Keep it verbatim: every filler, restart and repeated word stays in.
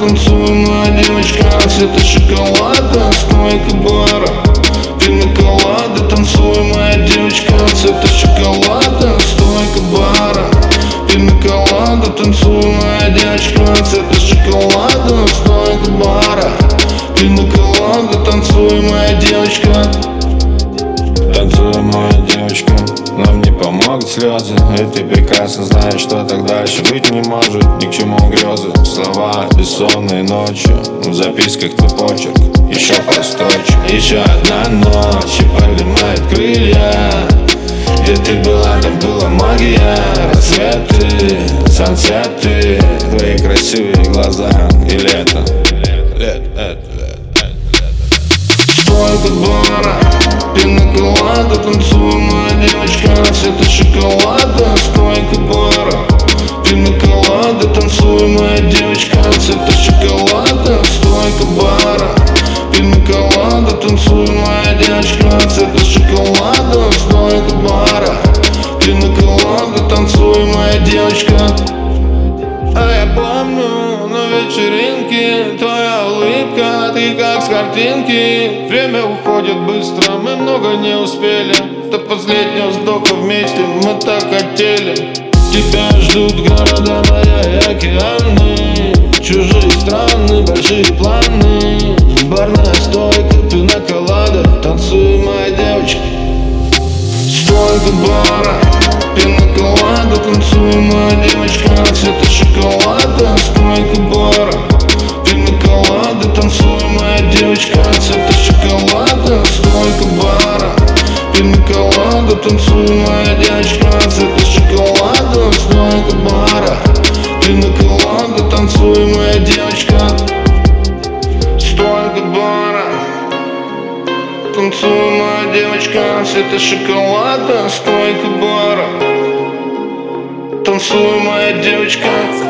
танцуй, моя девочка, цвета шоколада, стойка бара. Пина-колада, танцуй, моя девочка, цвета шоколада, стойка бара. Пина-колада, танцуй, моя девочка, цвета шоколада, стойка бара. Пина-колада, танцуй, моя девочка. Танцуй, моя девочка, нам не помогут слезы, и ты прекрасно знаешь, что так дальше быть не может. Ни к чему грезы, слова, бессонные ночи, в записках твой почерк, еще пара строчек. Еще одна ночь, и поднимает крылья. Где ты была, там была магия. Рассветы, сансеты, твои красивые глаза и лето. Лето, лето, лето, лето. Стойка бара, пина-колада, танцуй, моя девочка, цвета шоколада, стойка бара. Пина-колада, танцуй, моя девочка, цвета шоколада, стойка бара. Пина-колада, танцуй, моя девочка, цвета шоколада, стойка бара. Пина-колада, танцуй, моя девочка. А я помню на вечеринке твоя улыбка, ты как с картинки. Время уходит быстро, мы много не успели. До последнего вздоха вместе мы так хотели. Тебя ждут города, моря и океаны, чужие страны, большие планы. Барная стойка, пина-колада, танцуй, моя девочка. Стойка бара, пина-колада, танцуй, моя девочка, цвета шоколада, стойка бара. Пина-колада, танцуй, моя девочка, цвета шоколада, стойка бара. Пина-колада, танцуй, моя девочка, цвета шоколада, стойка бара. Пина-колада, танцуй, моя девочка. Стойка бара, танцуй, моя девочка, цвета шоколада, стойка бара. Танцуй, моя девочка.